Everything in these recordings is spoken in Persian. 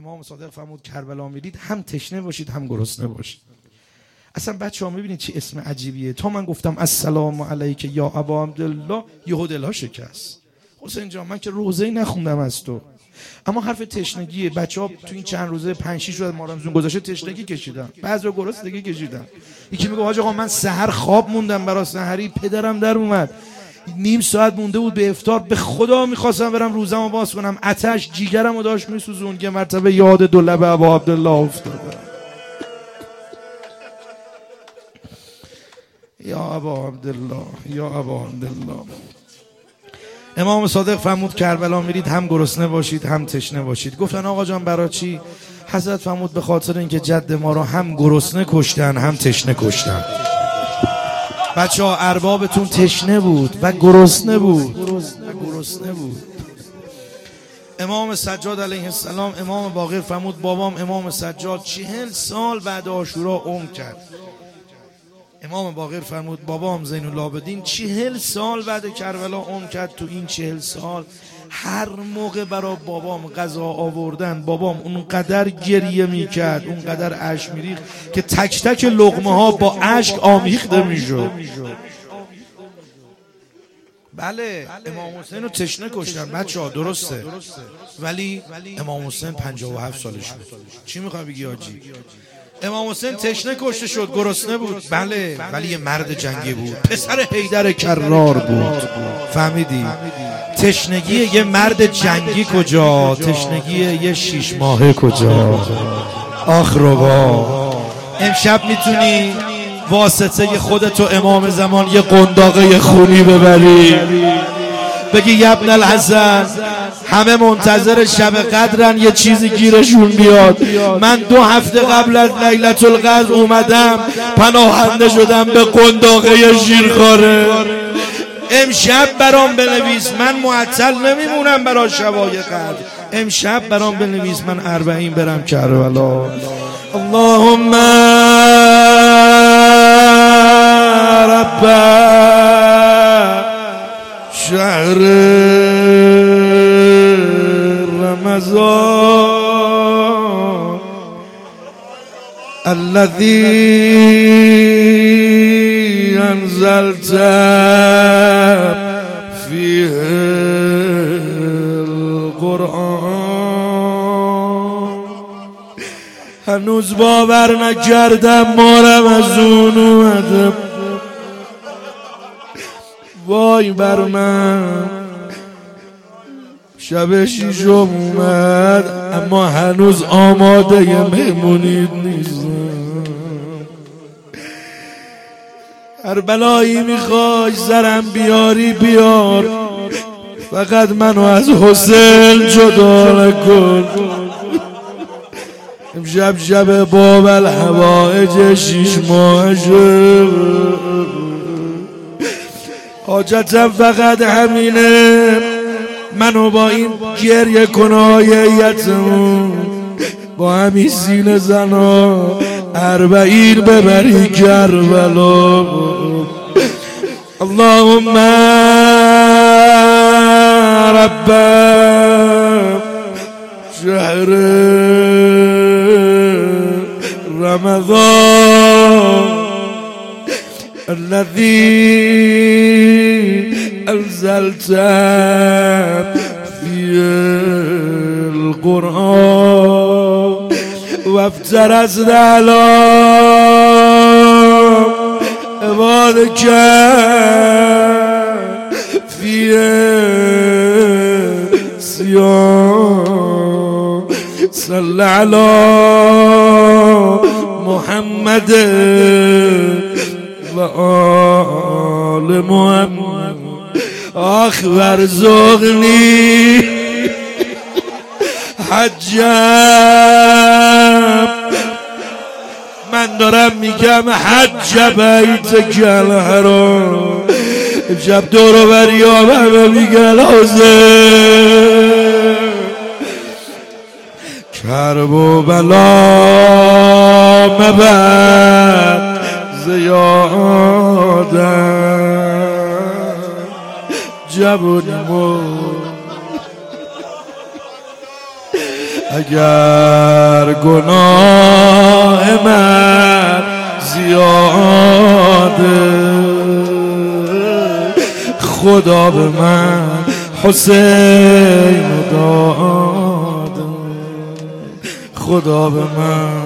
امام صادق فرمود کربلا میرید هم تشنه باشید هم گرسنه باشید. اصلا بچه‌ها میبینید چه اسم عجیبیه. تا من گفتم السلام علیک یا ابا عبدالله یهو دلها شکست. حسین جان من که روزه‌ای نخوندم از تو، اما حرف تشنگیه. بچه‌ها تو این چند روزه 5-6 روز ماه رمضان گذشته تشنگی کشیدن، بعضیا گرسنگی کشیدن. یکی میگه حاج آقا من سحر خواب موندم برای سحری، پدرم در اومد، نیم ساعت مونده بود به افطار، به خدا میخواستم برم روزمو باز کنم، آتش جیگرمو داشت میسوزون. یه مرتبه یاد دو لب ابا عبدالله افتادم. یا ابا عبدالله، یا ابا عبدالله. امام صادق فرمود کربلا میرید هم گرسنه باشید هم تشنه باشید. گفتن آقا جان برای چی؟ حضرت فرمود به خاطر اینکه جد ما رو هم گرسنه کشتن هم تشنه کشتن. بچه ها اربابتون تشنه بود و گرسنه بود. امام سجاد علیه السلام، امام باقر فرمود بابام امام سجاد 40 سال بعد عاشورا عمر کرد. امام باقر فرمود بابام زین العابدین 40 سال بعد کربلا عمر کرد. تو این 40 سال هر موقع برای بابام غذا آوردن، بابام اونقدر گریه میکرد، اونقدر اشک میریخت که تک تک لقمه ها با اشک آمیخته میشد. بله امام حسین رو تشنه کشتن بچه ها، درسته، ولی امام حسین 57 سالش بود. چی میخوای بگی آجی؟ امام حسین تشنه کشته شد، گرسنه بود، بله، ولی یه مرد جنگی بود، پسر حیدر کرار بود. فهمیدی؟ تشنگی یه مرد جنگی کجا؟ تشنگی یه 6 ماهه کجا؟ آخ ربا. امشب میتونی واسطه خودتو امام زمان یه قنداقه خونی ببری، بگی یبن الحسن همه منتظر شب قدرن یه چیزی گیرشون بیاد. من 2 هفته قبل از لیلة القدر اومدم پناهنده شدم به قنداقه شیرخواره. امشب برام بنویس، من معطل نمیمونم برای شبای قدر. امشب برام بنویس من 40 برم کربلا. اللهم رب شهر رمضان الذي انزلت فيه القرآن. هنوز باور نکردم ما رمضان اومده. وای بر من، شب 6 اومد اما هنوز آماده مهمونی نیستم. هر بلایی میخوای سرم بیاری بیار، فقط منو از حسین جدا نکن. امشب شب باب الحوائج 6 ماهشه، حاجتم فقط همینه، منو با این گریه کنای یتمون با همین سینه زنا 40 ببری کربلا. اللهم رب شهر رمضان الذي انزلت فيه القرآن وافترضت على عبادك فيه صيام. صل على محمد و آل محمد. آخ ورزقنی حجم، من دارم میگم حج بیتک الحرام. امشب دور و بریام همه میگن حسین کرب و بلا مبر زیادم جبونمو اگر گناه من زیاده خدا به من حسین داده، خدا به من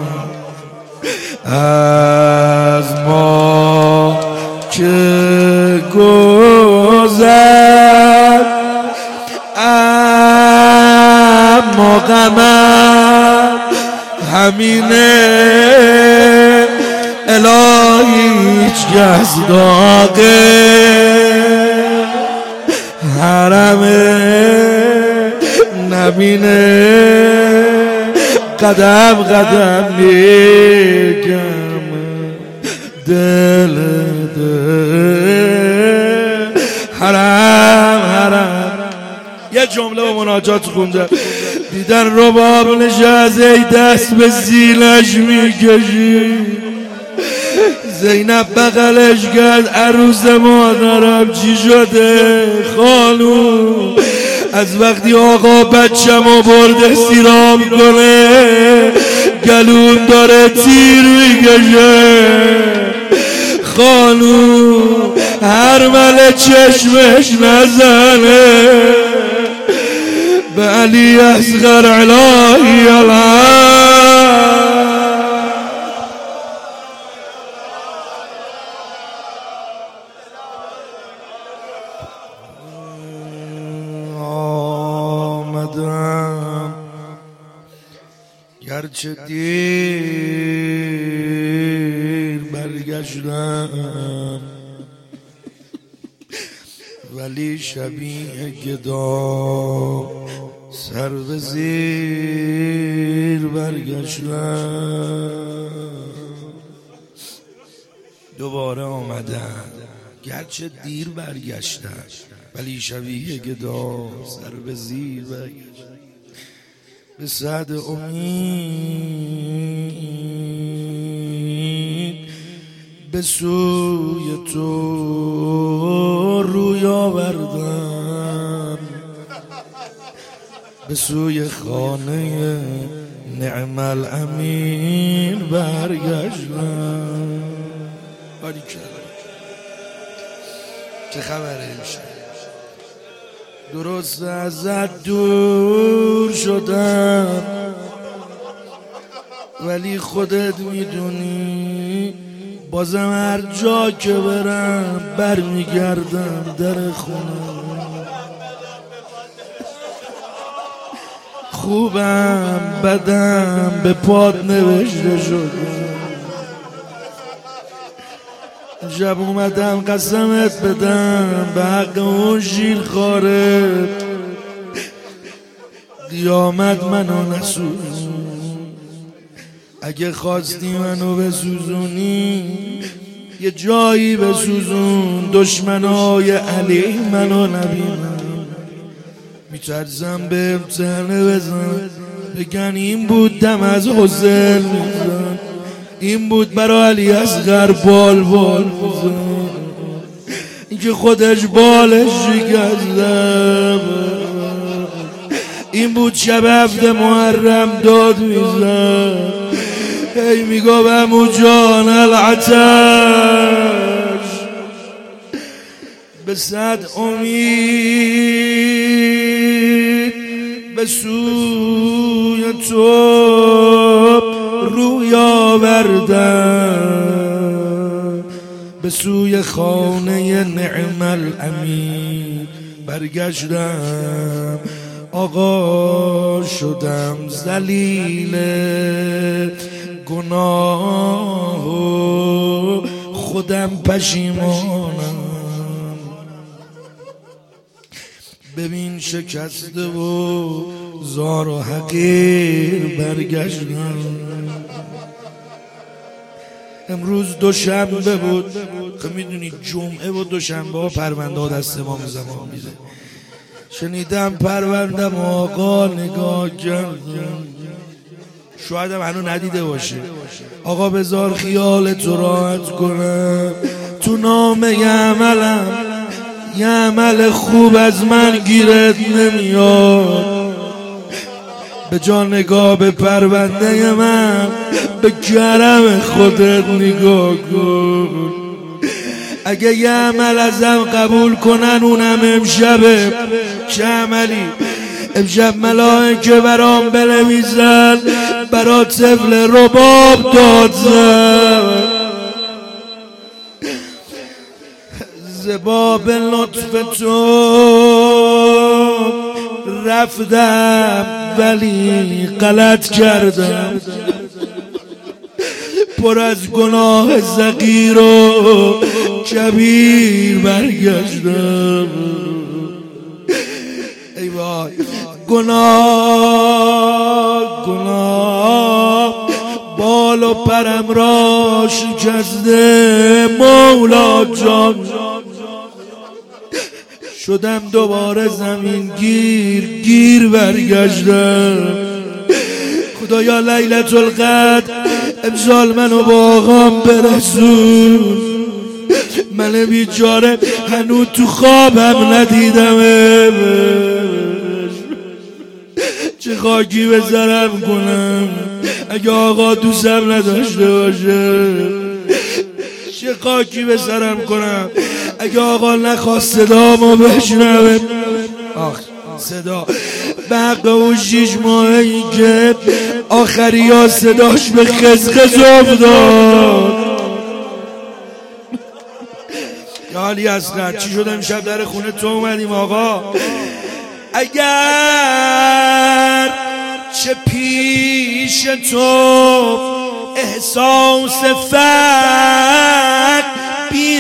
از ما که گذر، اما غمم همینه الهی هیچ کس داغه حرمه نبینه، قدم قدم میگم دل حرم حرم. یه جمله و مناجات خونده، دیدن رباب نشسته دست به زیلش میکشی، زینب بغلش کرد عروس مادرم چی شده خانوم؟ از وقتی آقا بچه‌مو برده سیراب کنه گلوم داره تیر میکشه خانوم، هر مله چشمش نزنه به علی اصغر الهی العالم. آمدم گرچه دیر برگشتم، ولی شبیه گدا سر به زیر برگشتم. دوباره آمدم گرچه دیر برگشتم، ولی شبیه گدا سر به زیر برگشتم. به سعد امید به سوی تو روی آوردم، به سوی خانه نعم الامین برگشتم. چه خبره امشب؟ درست ازت دور شدم، ولی خودت میدونی بازم هر جا که برم برمیگردم در خونه. خوبم بدم به پات نوشته شده، شب اومدم قسمت بدم به حق اون شیرخواره قیامت منو نسوزون. اگه خواستی منو بسوزونی یه جایی بسوزون، دشمنای علی منو نبینن. میترسم به امتحانه بزن بگن این بود دم از حسین میزن، این بود برای علی اصغر بال بال میزن، این که خودش بالش شکسته، این بود شب هفته محرم داد میزن، هی میگو بمو جان العطش. به صد امید به سوی تو روی آوردم، به سوی خانه نعم الامین برگشتم. آقا شدم ذلیل گناه و خودم پشیمانم. ببین شکسته و زار و حقیر برگشتم. امروز دوشنبه بود، خب میدونی جمعه و دوشنبه ها پرونده ها دست امام زمان میده. شنیدم پرونده آقا نگاه کردم، شاید هم هنو ندیده باشه. آقا بذار خیال تو راحت کنم، تو نامه یه عملم یه عمل خوب از من گیرت نمیاد. به جا نگاه به پرونده من، به کرم خودت نگاه کن. اگه یه عمل ازم قبول کنن اونم امشبه، چه عملی؟ امشب ملائکه برام بنویسن برا طفل رباب داد زد. زباب لطف تو رفتم ولی غلط کردم، پر از گناه صغیر و کبیر برگشتم. ای وای گناه بال و پرم را شکسته مولا جان، شدم دوباره زمین گیر برگشتم. خدایا لیلة القدر امسال منو با آقام برسون، من بیچاره هنوز تو خوابم ندیدم. چه خاکی به سرم کنم اگه آقا دوستم نداشته باشه، چه خاکی به سرم کنم اگه آقا نخواست صدامو بشنوه. آخ صدا به حق اون 6 ماهی که آخری ها صداش به خزخز افتاد. یا علی اصغر چی شد امشب در خونه تو اومدیم آقا؟ اگر چه پیش تو احساس فقر بی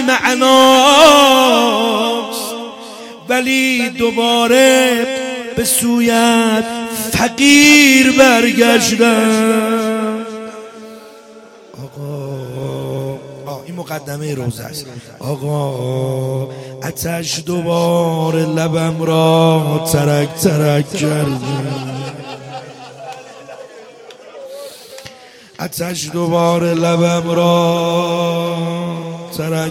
معناست، ولی دوباره به سویت فقیر برگشتم. آقا این مقدمه روزه است. آقا آتش دوباره لبم را ترک کرد، آتش دوباره لبم را ترک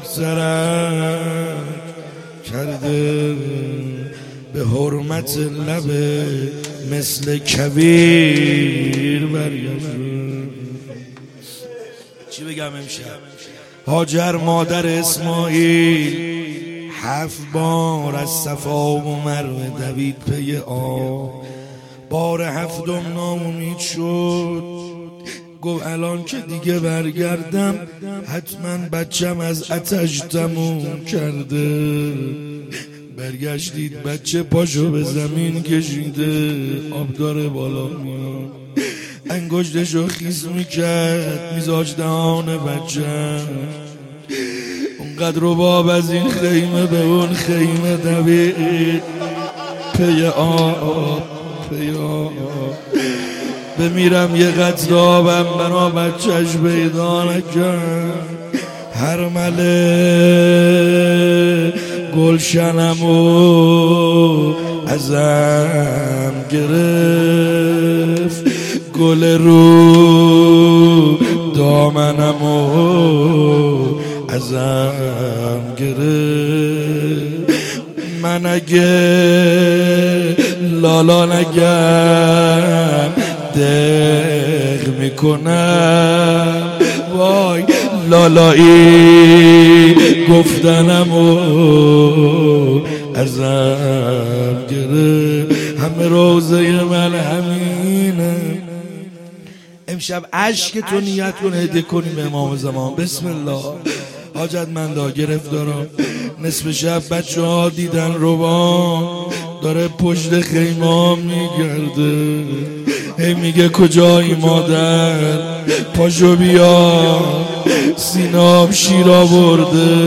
کرده، به حرمت لب مثل کویر برگشت. چی بگم امشب؟ هاجر مادر اسماعیل 7 بار از صفا و مروه دوید پی آب، بار 7م ناامید شد، گفت الان که دیگه برگردم حتما بچم از آتش تموم کرده. برگشتید بچه پاشو به زمین کشیده، آب داره بالا میاد، انگشتشو خیس میکرد میذاش دهان بچم. اونقدر رباب از این خیمه به اون خیمه دوید پی آب بمیرم یه قطره آبم برا بچهش پیدا نکرد. هر مله گلشنمو ازم گرفت، گل رو دامنمو ازم گرفت. من اگه لالا نگم دق میکنم، وای لالایی گفتنمو ازم گرفت. همه روزه من همینه. امشب عشق تو نیت کن هدیه کنیم به امام زمان. بسم الله. حاجتمندا گرفتارا نصف شب بچه ها دیدن روبان داره پشت خیمه میگرده، هی میگه کجایی مادر، پاشو بیا سینام شیر آورده.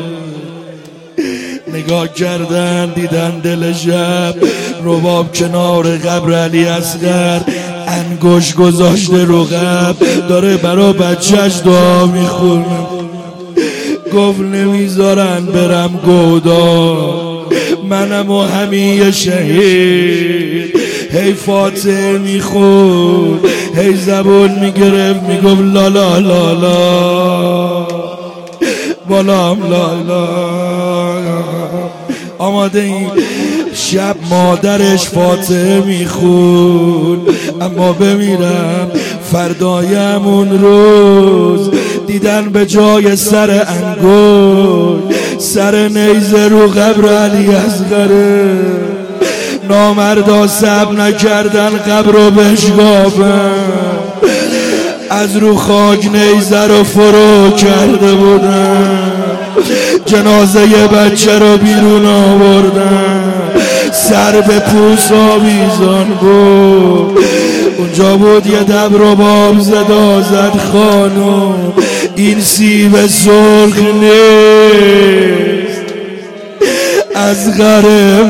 نگاه کردن دیدن دل شب رباب کنار قبر علی اصغر انگشت گذاشته رو قبر، داره برا بچهش دعا میخونه. گفت نمیذارن برم گودا، منم و همین شهید. هی فاتحه میخون، هی زبون میگرفت میگفت لا لا لا لا بالام لا لا. آماده این شب مادرش فاتحه میخون، اما بمیرم فردایم اون روز دیدن به جای سر انگشت سر نیزه رو قبر علی اصغره. نامردا صبر نکردن قبر رو بشکافن، از رو خاک نیزه رو فرو کرده بودن، جنازه بچه رو بیرون آوردن، سر به پوست آویزان بود. اونجا بود یه دبرباب زدا زد خانم این سیب سرخ نیست اصغر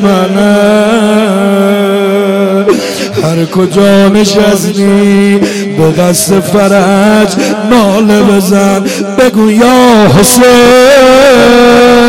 منه. هر کجا نشستی به قصد فرج ناله بزن بگو یا حسین.